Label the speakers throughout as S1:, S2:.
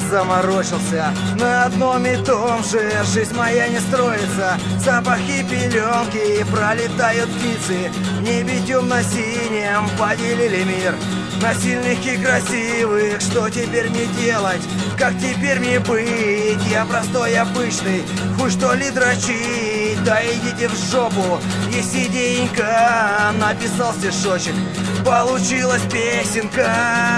S1: заморочился на одном и том же. Жизнь моя не строится, запахи пеленки, пролетают птицы. В небе темно-синем поделили мир на сильных и красивых. Что теперь мне делать? Как теперь мне быть? Я простой, обычный, хуй что ли дрочить? Да идите в жопу, есть идеенька. Написал стишочек, получилась песенка.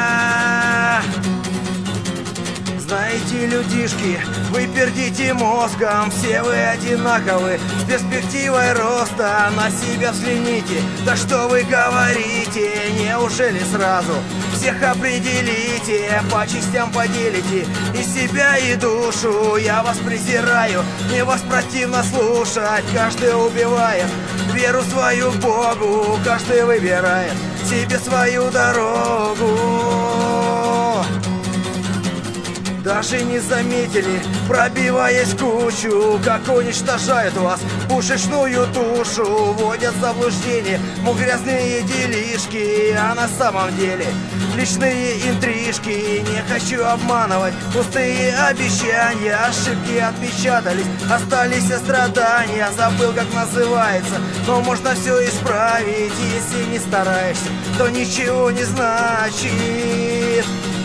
S1: Знаете, людишки, вы пердите мозгом, все вы одинаковы, с перспективой роста на себя взгляните. Да что вы говорите, неужели сразу всех определите, по частям поделите и себя, и душу? Я вас презираю, мне вас противно слушать, каждый убивает веру свою к Богу, каждый выбирает себе свою дорогу. Даже не заметили, пробиваясь в кучу, как уничтожают вас пушечную тушу. Вводят в заблуждение, мол, грязные делишки, а на самом деле личные интрижки. Не хочу обманывать, пустые обещания, ошибки отпечатались, остались страдания. Забыл, как называется, но можно все исправить. Если не стараешься, то ничего не значит.